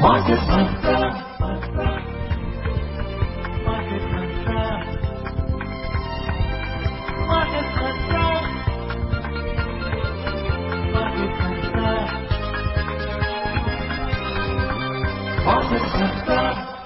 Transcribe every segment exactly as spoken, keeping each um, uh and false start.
Market Mantra. Market Mantra. Market Mantra. Market Mantra. Market Mantra.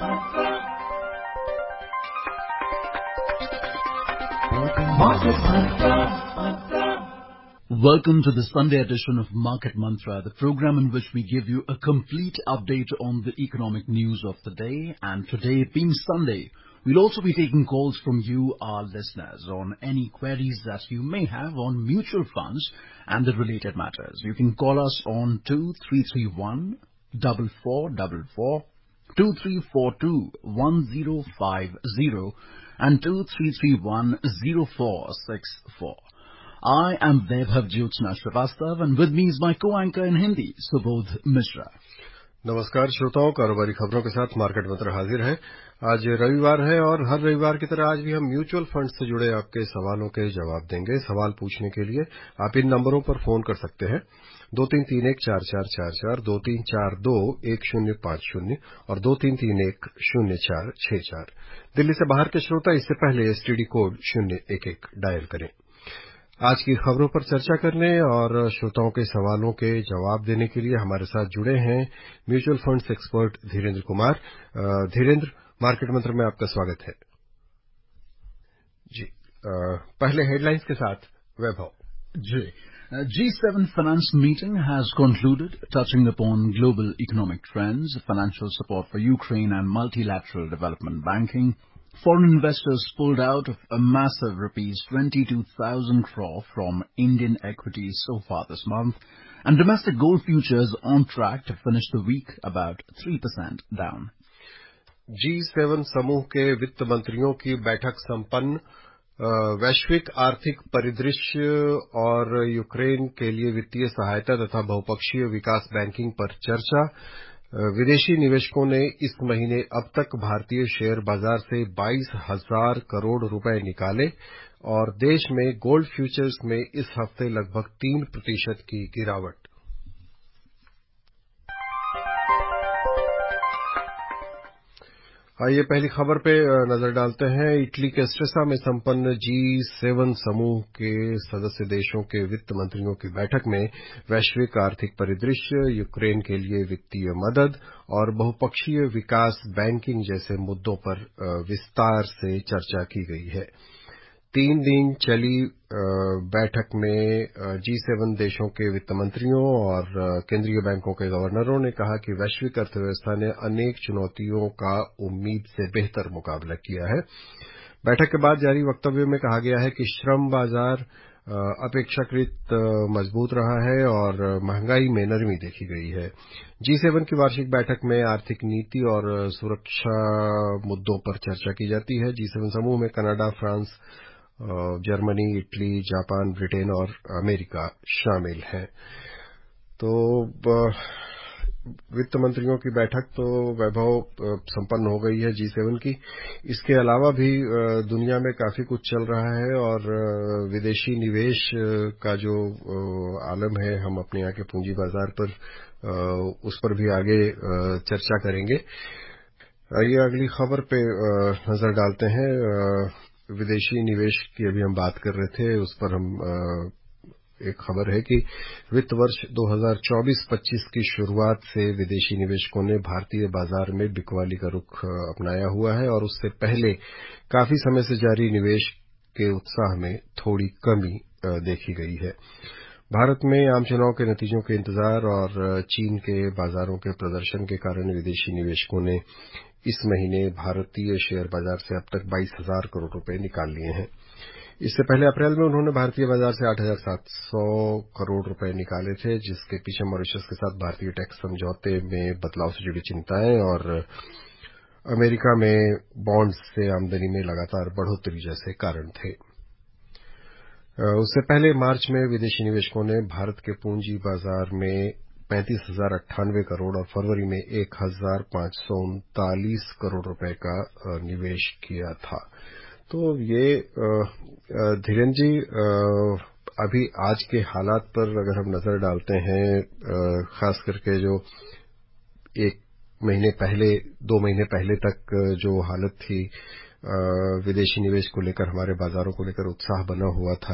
Market Mantra. Welcome to the Sunday edition of Market Mantra, the program in which we give you a complete update on the economic news of the day. And today, being Sunday, we'll also be taking calls from you, our listeners, on any queries that you may have on mutual funds and the related matters. You can call us on two three three one, four four four four, two three four two, one zero five zero and two three three one, zero four six four. I am Vaibhav Jyotsna Srivastav and with me is my co-anchor in Hindi, Subodh Mishra. नमस्कार श्रोताओं, कारोबारी खबरों के साथ market मंत्र हाजिर है। आज रविवार है और हर रविवार की तरह आज भी हम म्यूचुअल फंड से जुड़े आपके सवालों के जवाब देंगे। सवाल पूछने के लिए आप इन नंबरों पर फोन कर सकते हैं, दो तीन तीन एक चार चार चार चार, दो तीन चार दो एक शून्य पांच शून्य और दो तीन तीन एक शून्य चार छह चार। दिल्ली से बाहर के श्रोता इससे पहले एसटीडी कोड शून्य एक एक डायल करें। आज की खबरों पर चर्चा करने और श्रोताओं के सवालों के जवाब देने के लिए हमारे साथ जुड़े हैं mutual funds expert Dhirendra Kumar. Dhirendra, market Mantra में आपका स्वागत है। जी, पहले हेडलाइंस के साथ वैभव जी। G seven finance meeting has concluded, touching upon global economic trends, financial support for Ukraine and multilateral development banking. Foreign investors pulled out of a massive rupees twenty-two thousand crore from Indian equities so far this month, and domestic gold futures on track to finish the week about three percent down. G seven समूह के वित्त मंत्रियों की बैठक संपन्न। वैश्विक आर्थिक परिदृश्य और यूक्रेन के लिए वित्तीय सहायता तथा बहुपक्षीय विकास बैंकिंग पर चर्चा। विदेशी निवेशकों ने इस महीने अब तक भारतीय शेयर बाजार से बाईस हजार करोड़ रुपए निकाले और देश में गोल्ड फ्यूचर्स में इस हफ्ते लगभग तीन प्रतिशत की गिरावट। आइए पहली खबर पे नजर डालते हैं। इटली के स्ट्रेसा में संपन्न जी सेवन समूह के सदस्य देशों के वित्त मंत्रियों की बैठक में वैश्विक आर्थिक परिदृश्य, यूक्रेन के लिए वित्तीय मदद और बहुपक्षीय विकास बैंकिंग जैसे मुद्दों पर विस्तार से चर्चा की गई है। तीन दिन चली बैठक में जी सेवन देशों के वित्त मंत्रियों और केंद्रीय बैंकों के गवर्नरों ने कहा कि वैश्विक अर्थव्यवस्था ने अनेक चुनौतियों का उम्मीद से बेहतर मुकाबला किया है। बैठक के बाद जारी वक्तव्य में कहा गया है कि श्रम बाजार अपेक्षाकृत मजबूत रहा है और महंगाई में नरमी देखी गई है। जी सेवन की वार्षिक बैठक में आर्थिक नीति और सुरक्षा मुद्दों पर चर्चा की जाती है। जी सेवन समूह में Canada, France, Germany, Italy, Japan, Britain और अमेरिका शामिल हैं। तो वित्त मंत्रियों की बैठक तो वैभव संपन्न हो गई है जी सेवन की। इसके अलावा भी दुनिया में काफी कुछ चल रहा है और विदेशी निवेश का जो आलम है, हम अपने यहाँ के पूंजी बाजार पर उस पर भी आगे चर्चा करेंगे। आइए अगली खबर पे नजर डालते हैं। विदेशी निवेश की अभी हम बात कर रहे थे, उस पर हम एक खबर है कि वित्त वर्ष दो हज़ार चौबीस पच्चीस की शुरुआत से विदेशी निवेशकों ने भारतीय बाजार में बिकवाली का रुख अपनाया हुआ है और उससे पहले काफी समय से जारी निवेश के उत्साह में थोड़ी कमी देखी गई है। भारत में आम चुनाव के नतीजों के इंतजार और चीन के बाजारों के प्रदर्शन के कारण विदेशी निवेशकों ने इस महीने भारतीय शेयर बाजार से अब तक बाईस हजार करोड़ रुपए निकाल लिए हैं। इससे पहले अप्रैल में उन्होंने भारतीय बाजार से आठ हजार सात सौ करोड़ रुपए निकाले थे, जिसके पीछे मॉरिशस के साथ भारतीय टैक्स समझौते में बदलाव से जुड़ी चिंताएं और अमेरिका में बॉन्ड्स से आमदनी में लगातार बढ़ोतरी जैसे कारण थे। उससे पहले मार्च में विदेशी निवेशकों ने भारत के पूंजी बाजार में पैंतीस हजार अट्ठानवे करोड़ और फरवरी में एक हजार पांच सौ उनतालीस करोड़ रुपए का निवेश किया था। तो ये धीरेन्द्र जी, अभी आज के हालात पर अगर हम नजर डालते हैं, खास करके जो एक महीने पहले दो महीने पहले तक जो हालत थी विदेशी निवेश को लेकर, हमारे बाजारों को लेकर उत्साह बना हुआ था,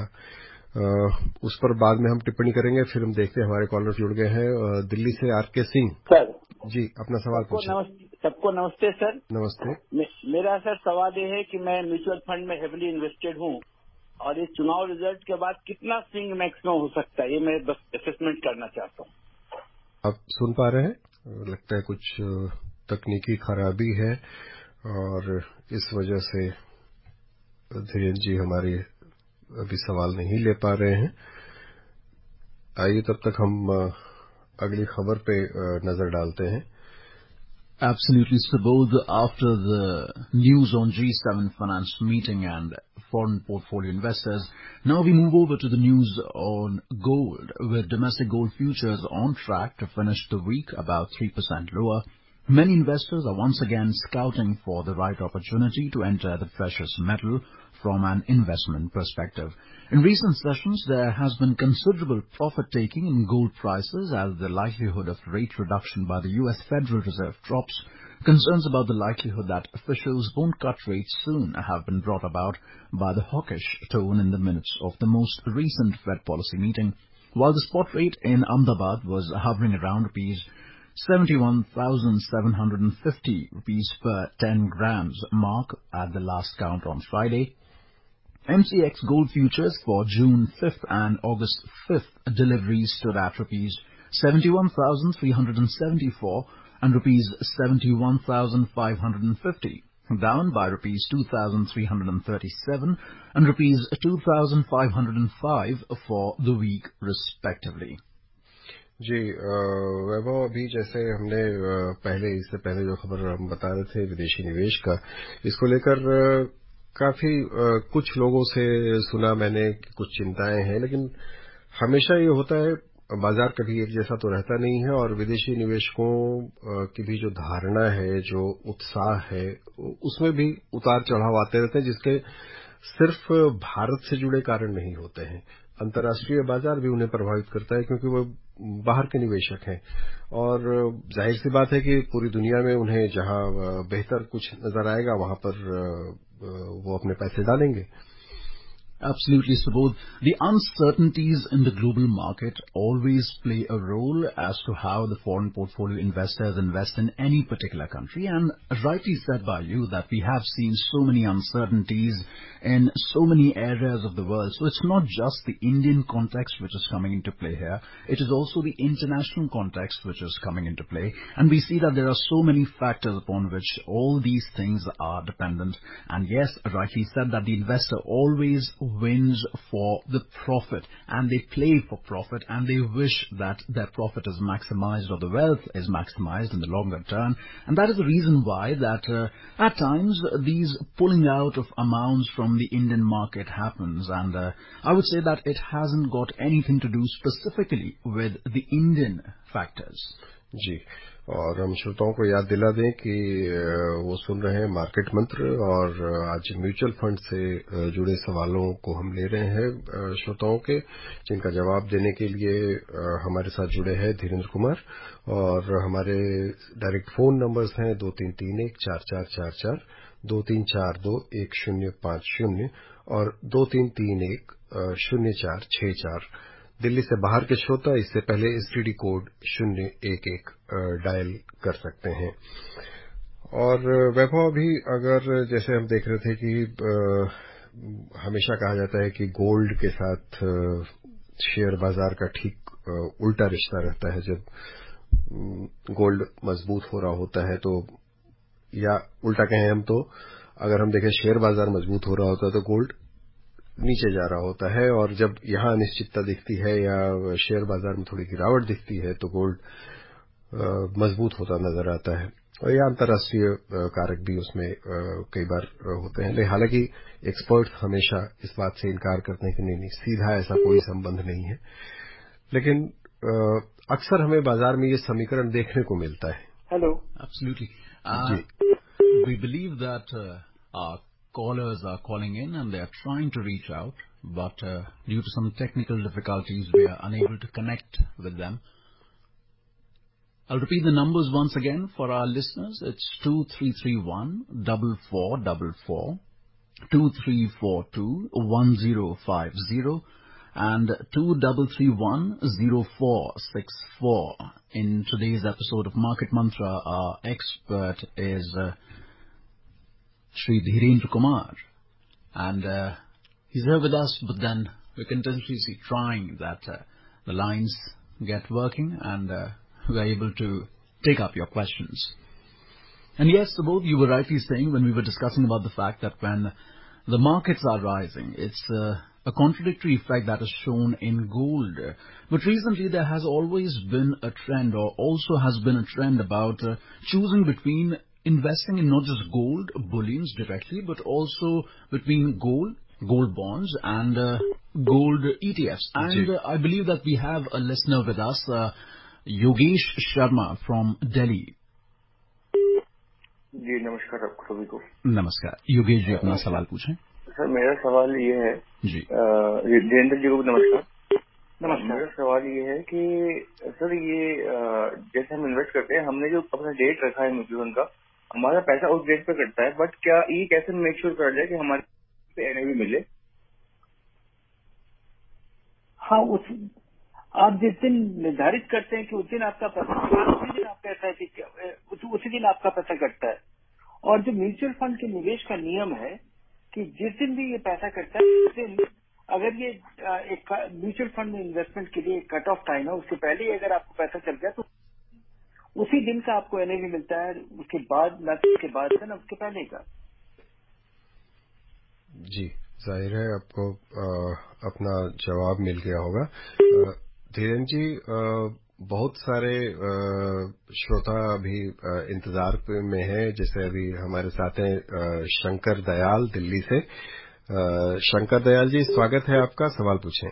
उस पर बाद में हम टिप्पणी करेंगे। फिर हम देखते हैं हमारे कॉलर जुड़ गए हैं। दिल्ली से आर के सिंह सर जी, अपना सवाल पूछिए। सबको नमस्ते सर। नमस्ते। मेरा सर सवाल ये है कि मैं म्यूचुअल फंड में हेवीली इन्वेस्टेड हूँ और इस चुनाव रिजल्ट के बाद कितना स्विंग मैक्सिमम हो सकता है, ये मैं बस असेसमेंट करना चाहता हूँ। आप सुन पा रहे हैं? लगता है कुछ तकनीकी खराबी है और इस वजह से धीरेन्द्र जी हमारे अभी सवाल नहीं ले पा रहे हैं। आइए तब तक हम अगली खबर पे नजर डालते हैं। Absolutely, Subodh. After the news on G seven finance meeting and foreign portfolio investors, now we move over to the news on gold, with domestic gold futures on track to finish the week about three percent lower. Many investors are once again scouting for the right opportunity to enter the precious metal from an investment perspective. In recent sessions, there has been considerable profit-taking in gold prices as the likelihood of rate reduction by the U S Federal Reserve drops. Concerns about the likelihood that officials won't cut rates soon have been brought about by the hawkish tone in the minutes of the most recent Fed policy meeting. While the spot rate in Ahmedabad was hovering around rupees seventy-one thousand seven hundred fifty rupees per ten grams mark at the last count on Friday, M C X gold futures for June fifth and August fifth deliveries stood at rupees seventy-one thousand three hundred seventy-four and rupees seventy-one thousand five hundred fifty, down by rupees two thousand three hundred thirty-seven and rupees two thousand five hundred five for the week respectively. जी वैभव, अभी जैसे हमने पहले इससे पहले जो खबर हम बता रहे थे विदेशी निवेश का, इसको लेकर काफी कुछ लोगों से सुना मैंने कि कुछ चिंताएं हैं, लेकिन हमेशा ये होता है बाजार कभी एक जैसा तो रहता नहीं है और विदेशी निवेशकों की भी जो धारणा है, जो उत्साह है, उसमें भी उतार चढ़ाव आते रहते हैं, जिसके सिर्फ भारत से जुड़े कारण नहीं होते हैं। अंतर्राष्ट्रीय बाजार भी उन्हें प्रभावित करता है क्योंकि वो बाहर के निवेशक हैं और जाहिर सी बात है कि पूरी दुनिया में उन्हें जहां बेहतर कुछ नजर आएगा वहां पर वो अपने पैसे डालेंगे। Absolutely, Subodh. The uncertainties in the global market always play a role as to how the foreign portfolio investors invest in any particular country, and rightly said by you that we have seen so many uncertainties in so many areas of the world. So it's not just the Indian context which is coming into play here, it is also the international context which is coming into play, and we see that there are so many factors upon which all these things are dependent. And yes, rightly said that the investor always wins for the profit, and they play for profit, and they wish that their profit is maximized or the wealth is maximized in the longer term. And that is the reason why that uh, at times these pulling out of amounts from the Indian market happens, and uh, I would say that it hasn't got anything to do specifically with the Indian factors. जी, और हम श्रोताओं को याद दिला दें कि वो सुन रहे हैं मार्केट मंत्र, और आज म्यूचुअल फंड से जुड़े सवालों को हम ले रहे हैं श्रोताओं के, जिनका जवाब देने के लिए हमारे साथ जुड़े हैं धीरेन्द्र कुमार, और हमारे डायरेक्ट फोन नंबर्स हैं दो तीन तीन एक चार चार चार चार, दो तीन चार दो एक शून्य पांच शून्य और दो तीन तीन एक शून्य चार छह चार। दिल्ली से बाहर के श्रोता इससे पहले एसटीडी कोड शून्य एक एक डायल कर सकते हैं। और वैभव, अभी अगर जैसे हम देख रहे थे कि आ, हमेशा कहा जाता है कि गोल्ड के साथ शेयर बाजार का ठीक उल्टा रिश्ता रहता है। जब गोल्ड मजबूत हो रहा होता है तो, या उल्टा कहें हम तो, अगर हम देखें शेयर बाजार मजबूत हो रहा होता है तो गोल्ड नीचे जा रहा होता है, और जब यहां अनिश्चितता दिखती है या शेयर बाजार में थोड़ी गिरावट दिखती है तो गोल्ड मजबूत होता नजर आता है। और यह अंतर्राष्ट्रीय कारक भी उसमें कई बार होते हैं। हालांकि एक्सपर्ट हमेशा इस बात से इनकार करते हैं कि नहीं नहीं सीधा ऐसा कोई संबंध नहीं है, लेकिन अक्सर हमें बाजार में ये समीकरण देखने को मिलता है। Hello, absolutely, we believe that our callers are calling in and they are trying to reach out, but uh, due to some technical difficulties we are unable to connect with them. I'll repeat the numbers once again for our listeners. It's two three three one, four four four four, two three four two, one zero five zero, and two three three one, zero four six four. In today's episode of Market Mantra, our expert is uh, Shri Dhirendra Kumar. And uh, he's here with us, but then we're continuously trying that uh, the lines get working and uh, we are able to take up your questions. And yes, both you were rightly saying when we were discussing about the fact that when the markets are rising, it's uh, a contradictory effect that is shown in gold. But recently there has always been a trend, or also has been a trend about uh, choosing between investing in not just gold, bullions directly, but also between gold, gold bonds and uh, gold E T Fs. And uh, I believe that we have a listener with us, uh, Yogesh Sharma from Delhi. जी नमस्कार आप सभी को। नमस्कार योगेश जी, अपना सवाल पूछें। Sir मेरा सवाल ये है जी धीरेन्द्र जी को नमस्कार। नमस्कार। मेरा सवाल ये है कि सर ये जैसे हम इन्वेस्ट करते हैं, हमने जो अपना डेट रखा है म्यूचुअल फंड का, हमारा पैसा उस डेट पे कटता है, बट क्या ये कैसे मेक श्योर कर जाए कि हमारे एनएवी मिले? हाँ, उस आप जिस दिन निर्धारित करते हैं कि उस दिन आपका पैसा, उसी दिन आपका पैसा उसी दिन आपका पैसा कटता है। और जो म्यूचुअल फंड के निवेश का नियम है कि जिस दिन भी ये पैसा कटता है, उस दिन अगर ये एक म्यूचुअल फंड में इन्वेस्टमेंट के लिए कट ऑफ टाइम है, उससे पहले ही अगर आपको पैसा चल गया तो उसी दिन का आपको एनएवी मिलता है, उसके बाद न उसके बाद का न उसके पहले का। जी जाहिर है आपको आ, अपना जवाब मिल गया होगा। आ, धीरेन्द्र जी, बहुत सारे श्रोता अभी इंतजार में हैं। जैसे अभी हमारे साथ हैं शंकर दयाल दिल्ली से। शंकर दयाल जी, स्वागत है आपका, सवाल पूछें।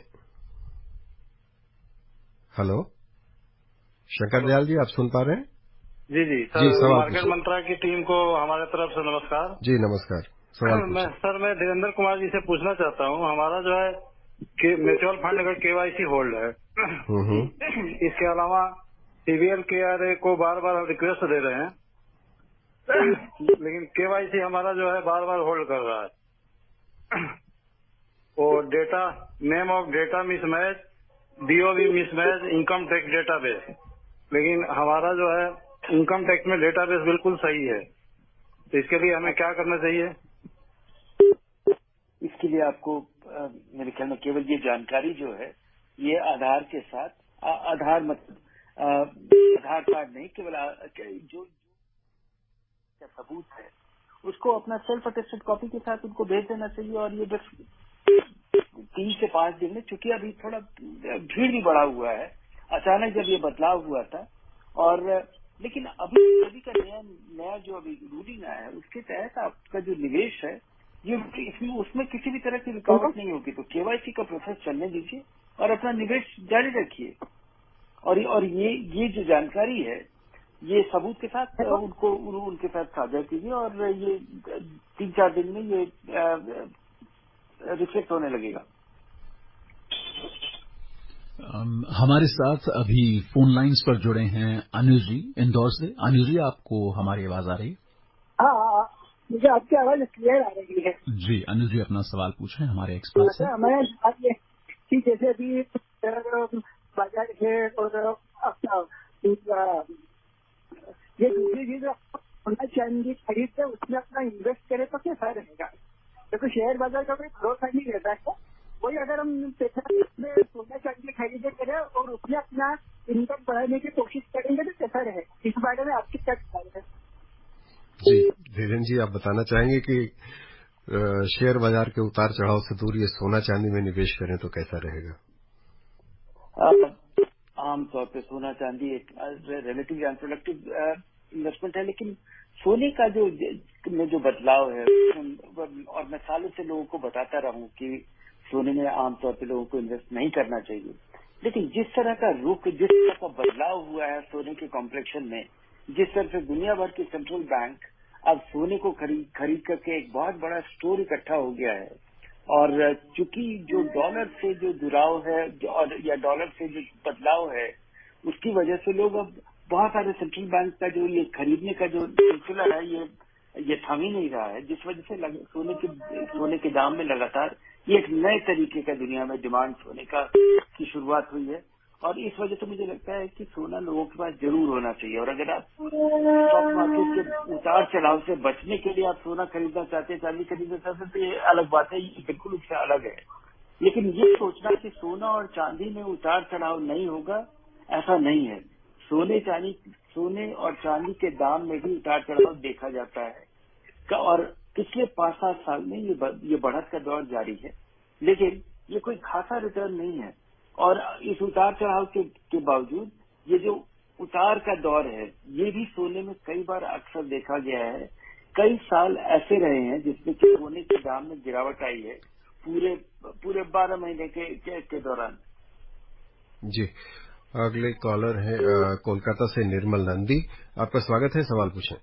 हेलो शंकर दयाल जी, आप सुन पा रहे हैं? जी जी सर, जी, मार्केट मंत्रा की टीम को हमारे तरफ से नमस्कार। जी नमस्कार, सवाल मैं सर मैं धीरेन्द्र कुमार जी से पूछना चाहता हूँ, हमारा जो है कि म्यूचुअल फंड अगर केवाईसी होल्ड है, इसके अलावा सीबीएल के आर ए को बार बार हम रिक्वेस्ट दे रहे हैं, लेकिन केवाईसी हमारा जो है बार बार होल्ड कर रहा है। और data name of data mismatch, DOB mismatch, income tax database, लेकिन हमारा जो है इनकम टैक्स में डेटाबेस बिल्कुल सही है। तो इसके लिए हमें क्या करना चाहिए? इसके लिए आपको आ, मेरे ख्याल में केवल ये जानकारी जो है ये आधार के साथ, आ, आधार मतलब आधार कार्ड नहीं, केवल आ, जो, जो सबूत है उसको अपना सेल्फ अटेस्टेड कॉपी के साथ उनको भेज देना चाहिए। और ये बस तीन से पांच दिन में, चूंकि अभी थोड़ा भीड़ भी बढ़ा हुआ है, अचानक जब ये बदलाव हुआ था, और लेकिन अभी अभी का नया नया जो अभी रूलिंग आया है उसके तहत आपका जो निवेश है ये इसमें उसमें किसी भी तरह की रुकावट नहीं होगी। तो केवाईसी का प्रोसेस चलने दीजिए और अपना निवेश जारी रखिए। और और ये ये जो जानकारी है ये सबूत के साथ उनको उनके साथ साझा कीजिए, और ये तीन चार दिन में ये रिफ्लेक्ट होने लगेगा। um, हमारे साथ अभी फोन लाइंस पर जुड़े हैं अनुज जी इंदौर से। अनुज जी, आपको हमारी आवाज आ रही है? हाँ, मुझे आपकी आवाज क्लियर आ रही है। जी अनुज जी, अपना सवाल पूछें हमारे एक्सपर्ट से। मैं कि जैसे अभी बाजार है और अपना ये दूसरी चीज सोना चांदी खरीदते उसमें अपना इन्वेस्ट करे तो कैसा रहेगा? क्योंकि शेयर बाजार का कोई भरोसा नहीं रहता है। वही अगर हम पैसा में सोना चांदी खरीदे करें और उसमें अपना इनकम बढ़ाने की कोशिश करेंगे तो कैसा रहेगा? इस बारे में आपकी क्या ख्याल है? जी धीरेन्द्र जी, आप बताना चाहेंगे कि शेयर बाजार के उतार चढ़ाव से दूर ये सोना चांदी में निवेश करें तो कैसा रहेगा? आमतौर पे सोना चांदी एक रिलेटिवली अनप्रोडक्टिव इन्वेस्टमेंट है, लेकिन सोने का जो में जो बदलाव है, और मैं सालों से लोगों को बताता रहा हूं कि सोने में आमतौर पे लोगों को इन्वेस्ट नहीं करना चाहिए, लेकिन जिस तरह का रुख, जिस तरह का बदलाव हुआ है सोने के कॉम्प्लेक्शन में, जिस तरह से दुनिया भर के सेंट्रल बैंक अब सोने को खरीद खरीद करके एक बहुत बड़ा स्टोर इकट्ठा हो गया है, और चूंकि जो डॉलर से जो जुड़ाव है और या डॉलर से जो बदलाव है उसकी वजह से लोग अब बहुत सारे सेंट्रल बैंक का जो ये खरीदने का जो सिलसिला है ये ये थम ही नहीं रहा है, जिस वजह से लग, सोने के सोने के दाम में लगातार ये एक नए तरीके का दुनिया में डिमांड सोने का की शुरुआत हुई है। और इस वजह से मुझे लगता है कि सोना लोगों के पास जरूर होना चाहिए। और अगर आप स्टॉक मार्केट के उतार चढ़ाव से बचने के लिए आप सोना खरीदना चाहते हैं, चांदी खरीदना चाहते हैं, तो ये अलग बात है, ये बिल्कुल उससे अलग है। लेकिन ये सोचना कि सोना और चांदी में उतार चढ़ाव नहीं होगा, ऐसा नहीं है। सोने चांदी सोने और चांदी के दाम में भी उतार चढ़ाव देखा जाता है और पिछले पांच सात साल में ये ये बढ़त का दौर जारी है, लेकिन ये कोई खासा रिटर्न नहीं है। और इस उतार चढ़ाव के, के बावजूद ये जो उतार का दौर है ये भी सोने में कई बार अक्सर देखा गया है। कई साल ऐसे रहे हैं जिसमें सोने के दाम में गिरावट आई है पूरे पूरे बारह महीने के, के, के दौरान। जी, अगले कॉलर है कोलकाता से निर्मल नंदी। आपका स्वागत है, सवाल पूछें।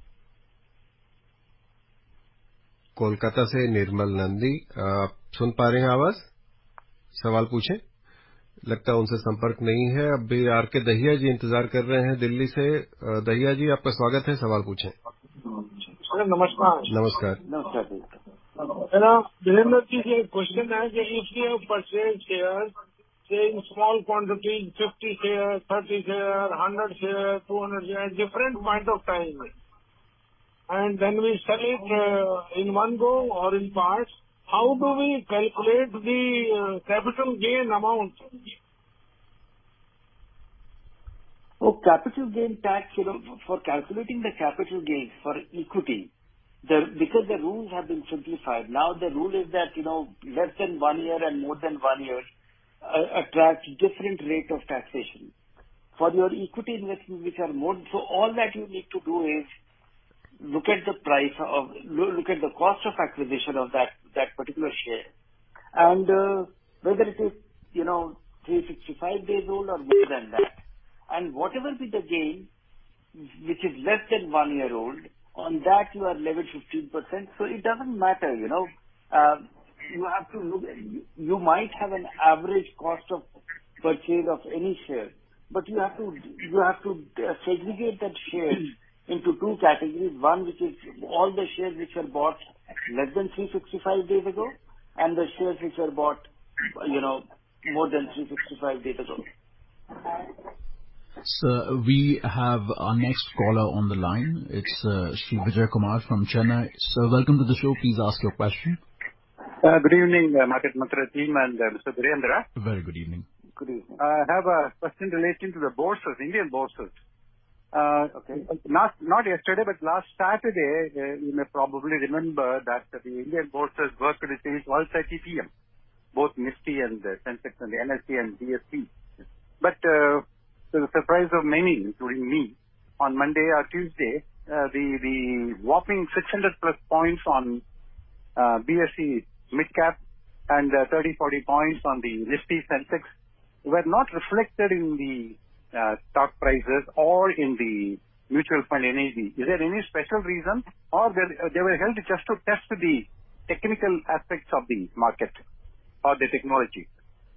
कोलकाता से निर्मल नंदी, आप सुन पा रहे हैं आवाज? सवाल पूछें। लगता है उनसे संपर्क नहीं है। अब भी आर के दहिया जी इंतजार कर रहे हैं दिल्ली से। दहिया जी, आपका स्वागत है, सवाल पूछें। नमस्कार। नमस्कार नमस्कार। मेरा वीरेंद्र जी से क्वेश्चन है कि if you purchase share say in small quantities, fifty shares, thirty shares, one hundred shares, two hundred shares, different point of time, and then we sell it uh, in one go or in parts, how do we calculate the uh, capital gain amount? Oh, capital gain tax, you know, for calculating the capital gains for equity, the, because the rules have been simplified. Now the rule is that, you know, less than one year and more than one year uh, attract different rate of taxation. For your equity investments which are more, so all that you need to do is look at the price of, look at the cost of acquisition of that, that particular share. And uh, whether it is, you know, three hundred sixty-five days old or more than that. And whatever be the gain, which is less than one year old, on that you are levied fifteen percent. So it doesn't matter, you know. Uh, you have to look, you might have an average cost of purchase of any share, but you have to, you have to segregate that share into two categories. One which is all the shares which were bought less than three hundred sixty-five days ago, and the shares which were bought, you know, more than three hundred sixty-five days ago. So we have our next caller on the line. It's uh, Shri Vijay Kumar from Chennai. So welcome to the show. Please ask your question. Uh, good evening, uh, Market Mantra team and uh, Mister Virendra. Very good evening. Good evening. I have a question relating to the bourses, Indian bourses. Uh, okay. Not not yesterday, but last Saturday, uh, you may probably remember that the Indian bourses worked till twelve thirty p m, both Nifty and the Sensex and the N S E and B S E. But uh, to the surprise of many, including me, on Monday or Tuesday, uh, the the whopping six hundred plus points on uh, B S E mid-cap and uh, thirty, forty points on the Nifty Sensex were not reflected in the uh, stock prices or in the mutual fund N A V. Is there any special reason, or they, uh, they were held just to test the technical aspects of the market or the technology?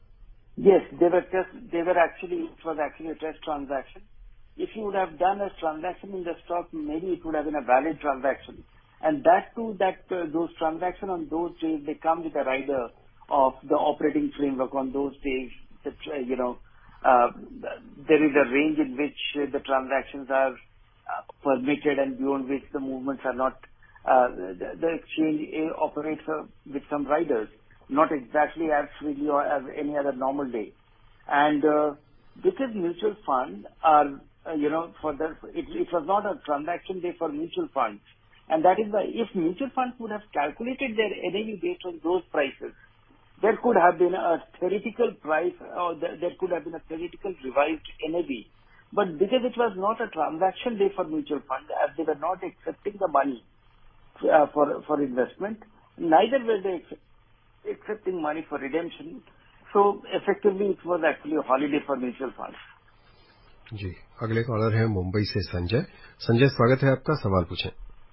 Yes, they were test, they were actually, it was actually a test transaction. If you would have done a transaction in the stock, maybe it would have been a valid transaction. And that too, that uh, those transactions on those days, they come with a rider of the operating framework on those days. That, uh, you know, uh, there is a range in which uh, the transactions are uh, permitted and beyond which the movements are not, uh, the, the exchange uh, operates uh, with some riders, not exactly as freely or as any other normal day. And uh, because mutual funds are, uh, you know, for the, it, it was not a transaction day for mutual funds. And that is why if mutual funds would have calculated their N A V based on those prices, there could have been a theoretical price or there could have been a theoretical revised N A V. But because it was not a transaction day for mutual funds, as they were not accepting the money uh, for, for investment, neither were they accept, accepting money for redemption. So effectively it was actually a holiday for mutual funds. जी, अगले caller है मुंबई से संजय। संजय, स्वागत है आपका, सवाल पूछें।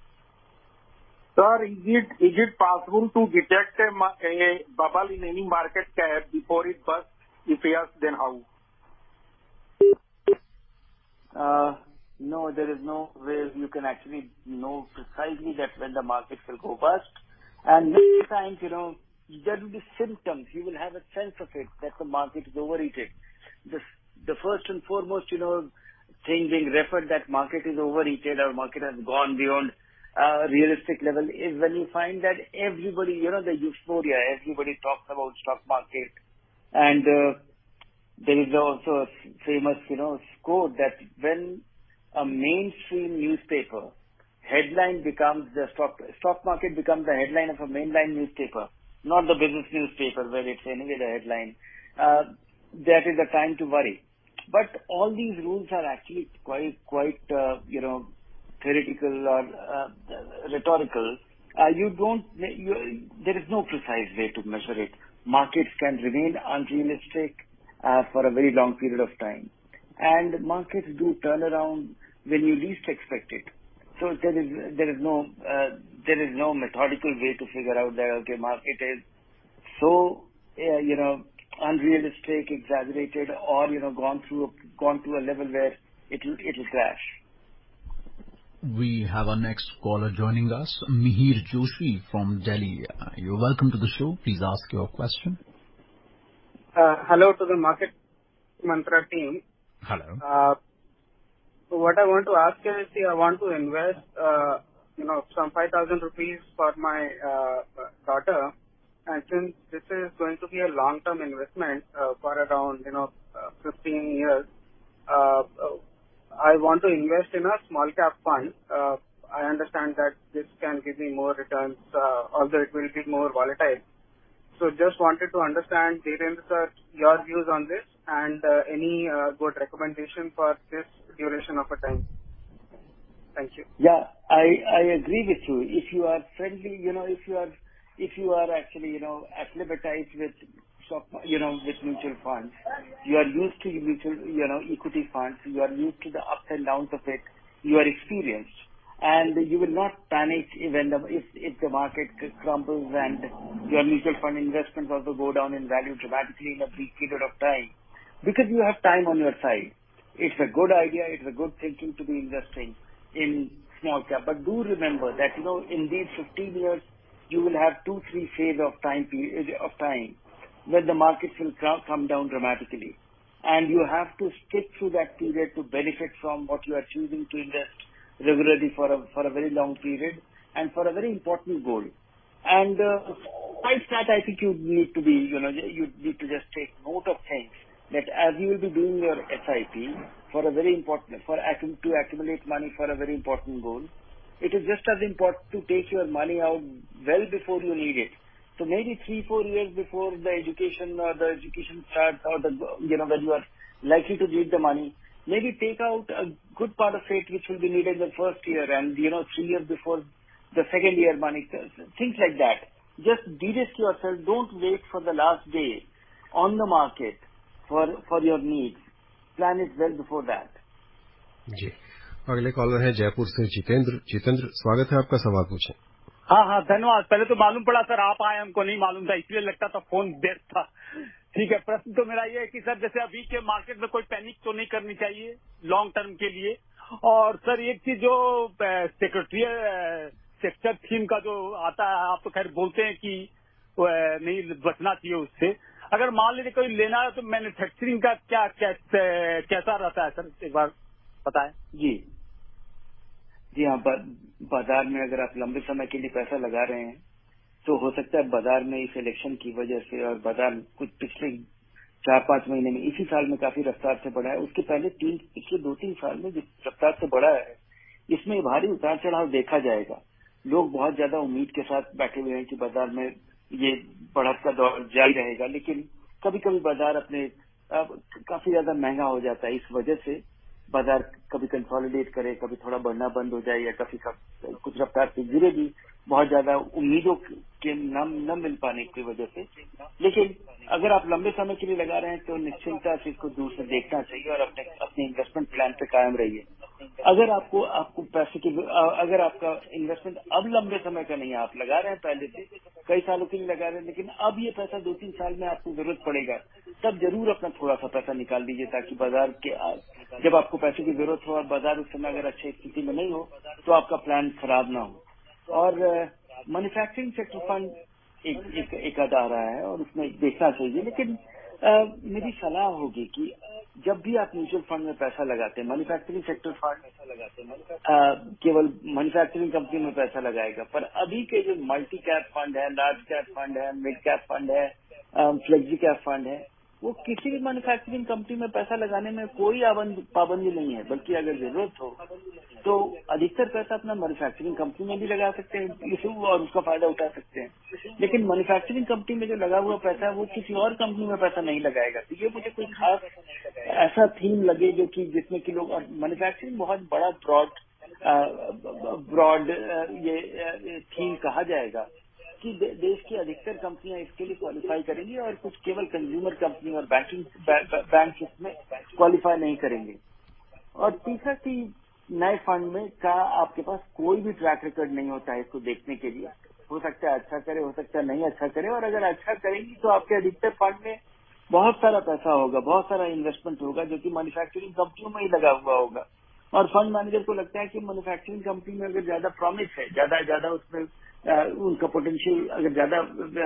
Sir, is it, is it possible to detect a, a bubble in any market cap before it bursts? If yes, then how? Uh, no, there is no way you can actually know precisely that when the market will go bust. And many times, you know, there will be symptoms. You will have a sense of it that the market is overheated. The, the first and foremost, you know, thing being referred that market is overheated or market has gone beyond uh, realistic level is when you find that everybody, you know, the euphoria, everybody talks about stock market. And uh, there is also a famous, you know, quote that when a mainstream newspaper headline becomes the stock stock market becomes the headline of a mainline newspaper, not the business newspaper where it's anyway the headline, uh, that is the time to worry. But all these rules are actually quite, quite, uh, you know, theoretical or uh, rhetorical. Uh, you don't, you, there is no precise way to measure it. Markets can remain unrealistic uh, for a very long period of time. And markets do turn around when you least expect it. So there is, there is no, uh, there is no methodical way to figure out that, okay, market is so, uh, you know, unrealistic, exaggerated, or, you know, gone through, gone to a level where it'll, it'll crash. We have our next caller joining us, Mihir Joshi from Delhi. Uh, you're welcome to the show. Please ask your question. Uh, hello to the Market Mantra team. Hello. Uh, what I want to ask you is, see, I want to invest, uh, you know, some five thousand rupees for my uh, daughter. And since this is going to be a long-term investment uh, for around, you know, uh, fifteen years, uh, I want to invest in a small cap fund. Uh, I understand that this can give me more returns, uh, although it will be more volatile. So just wanted to understand, Dhiren sir, your views on this and uh, any uh, good recommendation for this duration of a time. Thank you. Yeah, I, I agree with you. If you are friendly, you know, if you are, if you are actually, you know, acclimatized with stock, you know, with mutual funds, you are used to mutual, you know, equity funds, you are used to the ups and downs of it, you are experienced. And you will not panic when the, if, if the market crumbles and your mutual fund investments also go down in value dramatically in a brief period of time, because you have time on your side. It's a good idea, it's a good thinking to be investing in small cap. But do remember that, you know, in these fifteen years, you will have two, three phases of time period of time when the markets will come down dramatically. And you have to stick through that period to benefit from what you are choosing to invest regularly for a, for a very long period and for a very important goal. And uh, besides that, I think you need to be, you know, you need to just take note of things that as you will be doing your S I P for a very important, for to accumulate money for a very important goal, it is just as important to take your money out well before you need it. So maybe three, four years before the education or the education starts or the, you know, when you are likely to need the money, maybe take out a good part of it which will be needed in the first year and, you know, three years before the second year money, things like that. Just de-risk yourself. Don't wait for the last day on the market for, for your needs. Plan it well before that. जी, अगले caller है जयपुर से जितेंद्र. जितेंद्र, स्वागत है आपका. सवाल पूछें. हाँ हाँ धन्यवाद. पहले तो मालूम पड़ा सर आप आए, हमको नहीं मालूम था, इसलिए लगता था फोन व्यस्त था. ठीक है, प्रश्न तो मेरा ये है कि सर जैसे अभी के मार्केट में कोई पैनिक तो नहीं करनी चाहिए लॉन्ग टर्म के लिए. और सर एक चीज जो सेक्रेटरी सेक्टर थीम का जो आता है, आप तो खैर बोलते हैं कि नहीं बचना चाहिए उससे. अगर मान लीजिए कोई लेना है तो मैन्युफैक्चरिंग का क्या कैसा रहता है सर, एक बार बताएं. जी जी हाँ, बाजार में अगर आप लंबे समय के लिए पैसा लगा रहे हैं तो हो सकता है बाजार में इस इलेक्शन की वजह से और बाजार कुछ पिछले चार पांच महीने में इसी साल में काफी रफ्तार से बढ़ा है. उसके पहले तीन पिछले दो तीन साल में जिस रफ्तार से बढ़ा है इसमें भारी उतार चढ़ाव देखा जाएगा. लोग बहुत ज्यादा उम्मीद के साथ बैठे हुए हैं कि बाजार में ये बढ़त का दौर जारी रहेगा, लेकिन कभी कभी बाजार अपने काफी ज्यादा महंगा हो जाता है. इस वजह से बाजार कभी कंसोलिडेट करे, कभी थोड़ा बढ़ना बंद हो जाए या कभी कुछ रफ्तार से गिरे भी, बहुत ज्यादा उम्मीदों के न, न मिल पाने की वजह से. लेकिन अगर आप लंबे समय के लिए लगा रहे हैं तो निश्चिंता से इसको दूर से देखना चाहिए और अपने अपने इन्वेस्टमेंट प्लान पे कायम रहिए. अगर आपको आपको पैसे की अगर आपका इन्वेस्टमेंट अब लंबे समय का नहीं है, आप लगा रहे हैं पहले से कई सालों के लिए लगा रहे हैं, लेकिन अब ये पैसा दो तीन साल में आपको जरूरत पड़ेगा, तब जरूर अपना थोड़ा सा पैसा निकाल दीजिए ताकि बाजार के जब आपको पैसे की जरूरत हो और बाजार उस समय अगर अच्छी स्थिति में नहीं हो तो आपका प्लान खराब ना हो। और मैन्युफैक्चरिंग सेक्टर फंड एक एक एक आधा आ रहा है और उसमें देखना चाहिए, लेकिन आ, मेरी सलाह होगी कि जब भी आप म्यूचुअल फंड में पैसा लगाते हैं, मैन्युफैक्चरिंग सेक्टर फंड पैसा लगाते हैं केवल मैन्युफैक्चरिंग कंपनी में पैसा लगाएगा, पर अभी के जो मल्टी कैप फंड है, लार्ज कैप फंड है, मिड कैप फंड है, फ्लेक्सी कैप फंड है, वो किसी भी मैन्युफैक्चरिंग कंपनी में पैसा लगाने में कोई पाबंदी नहीं है, बल्कि अगर जरूरत हो तो अधिकतर पैसा अपना मैन्युफैक्चरिंग कंपनी में भी लगा सकते हैं और उसका फायदा उठा सकते हैं। लेकिन मैन्युफैक्चरिंग कंपनी में जो लगा हुआ पैसा है वो किसी और कंपनी में पैसा नहीं लगाएगा। तो ये मुझे कोई खास ऐसा थीम लगे जो कि जिसमें कि लोग, और मैन्युफैक्चरिंग बहुत बड़ा ब्रॉड ब्रॉड ये थीम कहा जाएगा कि दे, देश की अधिकतर कंपनियां इसके लिए क्वालिफाई करेंगी और कुछ केवल कंज्यूमर कंपनी और बैंकिंग बैंक इसमें क्वालिफाई नहीं करेंगे। और तीसरा कि नए फंड में का आपके पास कोई भी ट्रैक रिकॉर्ड नहीं होता है इसको देखने के लिए। हो सकता है अच्छा करे, हो सकता है नहीं अच्छा करे, और अगर अच्छा करेंगी तो आपके अधिकतर फंड में बहुत सारा पैसा होगा, बहुत सारा इन्वेस्टमेंट होगा जो कि मैन्युफैक्चरिंग कंपनियों में ही लगा हुआ होगा। और फंड मैनेजर को लगता है कि मैन्युफैक्चरिंग कंपनी में अगर ज्यादा प्रॉमिस है, ज्यादा ज्यादा उसमें आ, उनका पोटेंशियल अगर ज्यादा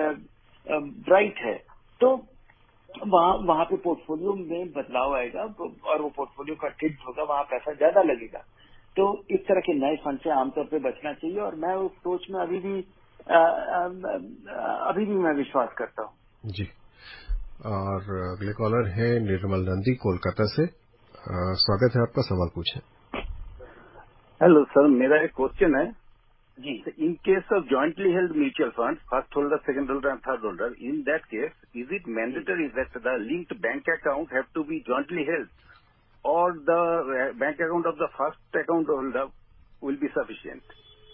ब्राइट है तो वहाँ वहाँ पे पोर्टफोलियो में बदलाव आएगा और वो पोर्टफोलियो का टिल्ट होगा, वहाँ पैसा ज्यादा लगेगा। तो इस तरह के नए फंड से आमतौर पे बचना चाहिए और मैं उस सोच में अभी भी आ, आ, अभी भी मैं विश्वास करता हूँ जी। और अगले कॉलर है निर्मल नंदी कोलकाता से। आ, स्वागत है आपका, सवाल पूछें। हेलो सर, मेरा एक क्वेश्चन है जी। In case of jointly held mutual funds, first holder, second holder and third holder, in that case, is it mandatory that the linked bank account have to be jointly held, or the bank account of the first account holder will be sufficient?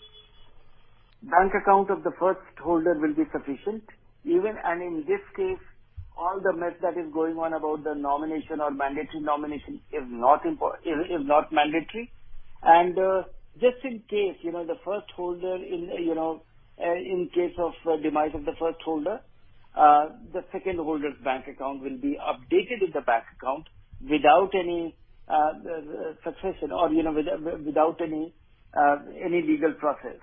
Bank account of the first holder will be sufficient. Even, and in this case, all the mess that is going on about the nomination or mandatory nomination is not important, is, is not mandatory. And uh, just in case, you know, the first holder in, you know, uh, in case of uh, demise of the first holder, uh, the second holder's bank account will be updated in the bank account without any uh, succession or, you know, without, without any uh, any legal process.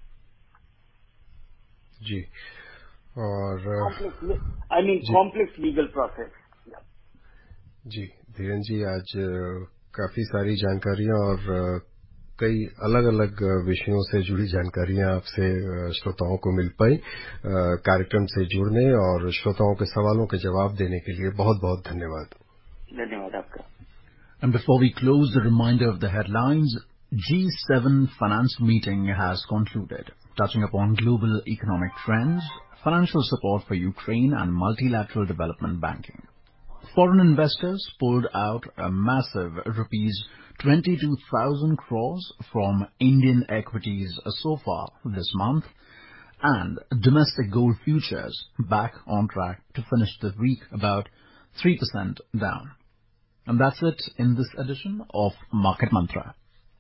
जी। और complex, I mean complex legal process. Yeah. जी, धीरेन जी, आज काफी सारी जानकारियां और कई अलग अलग विषयों से जुड़ी जानकारियां आपसे श्रोताओं को मिल पाई। कार्यक्रम से जुड़ने और श्रोताओं के सवालों के जवाब देने के लिए बहुत बहुत धन्यवाद। धन्यवाद आपका। And before we close, the reminder of the headlines: G seven finance meeting has concluded, touching upon global economic trends, financial support for Ukraine and multilateral development banking. Foreign investors pulled out a massive rupees twenty-two thousand crores from Indian equities so far this month, and domestic gold futures back on track to finish the week about three percent down. And that's it in this edition of Market Mantra.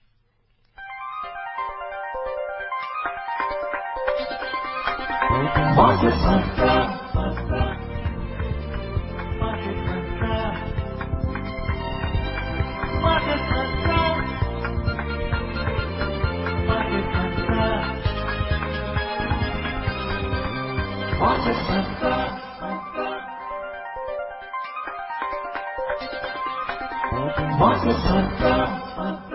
Market Mantra. Market Mantra. Market Mantra. Market Mantra. Market Mantra. Market Mantra.